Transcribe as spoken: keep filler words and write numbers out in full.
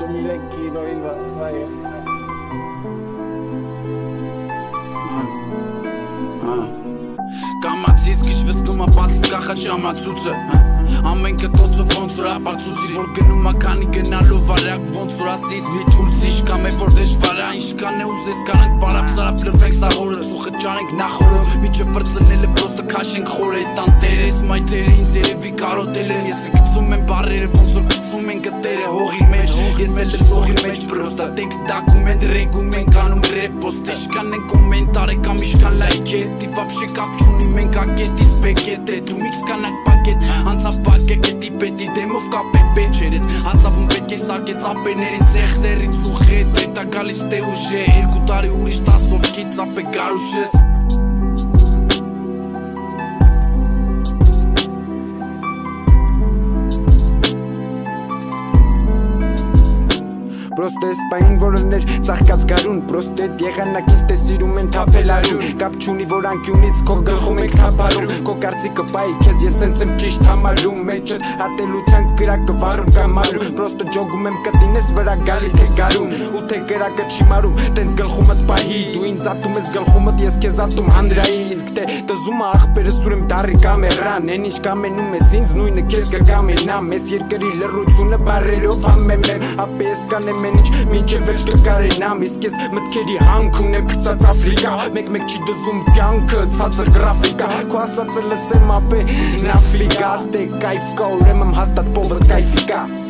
իրենք կինոյին վայ Կամացից կիշվստում ապատից կախած ժամացուցը Ամեն կտոցը ոնց որ ապացուցի Որ գնում ականի գնալով վարակ ոնց որ ասից մի թուրցի Իշկամ է որ դեժվարա Իշկան է ուզես կանանք բարապ սարապ լրվենք սաղորը Ծուխը ճանենք նախորով Միջև պրծնելը պրոստը կաշենք խորը Տանտեր ես մայթերը ինձ երևի կարոտել են Ես կծում եմ բարերը ոնց որ կծում են գտերը Հողի մեջ ես էլ լսողի մեջ պրոստա Տեքստ դակումենտ ռեգում ենք անում ռեպոստ Իշկան են կոմենտար է կամ իշկան լայք է Դի վապշե կապ չունի մենք ակետից պեկետ է Դու միքս կանակ պակետ Անցավ պակետ է տիպետի դեմով կապեպ է Չերես հասավում պետք է սարկեց ապերներին ծեղսերից ու խետ Էտա գալիս տե ուժ է Երկու տարի ուրիշ տասով կից ապե գարուշ ես Պրոստե սպային որըներ ծաղկած գարուն Պրոստե եղանակից տե սիրում են թապելարուն Կապ չունի որ անկյունից քո գլխում եք թապարում Քո կարծիքը պայի քեզ ես սենց եմ ճիշտ համարում Մեջդ ատելության կրակը վարում կամարում Պրոստը ջոգում եմ կտինես վրա գալիք է գարուն Ու թե կրակը չի մարում տենց գլխումըտ պահի Դու ինձ ատում ես գլխումըտ ես քեզ ատում հանրայի Իսկ թե տզումը աղպերս ուրեմ դարի կամերան Են ինչ կամենում ես ինձ նույնը քեզ կկամենամ Ես երկրի լռությունը բարերով ամեմ եմ Ապե ես կանեմ Ինչ մինչև վերջ կկարենամ Իսկ ես մտքերի հանք ունեմ գծած Աֆրիկա Մեկ-մեկ չի դզում կյանքը ցածր գրաֆիկա Քո ասածը լսեմ ապե նավիգա Աստե կայֆ կա ուրեմն հաստատ պովը կայֆիկա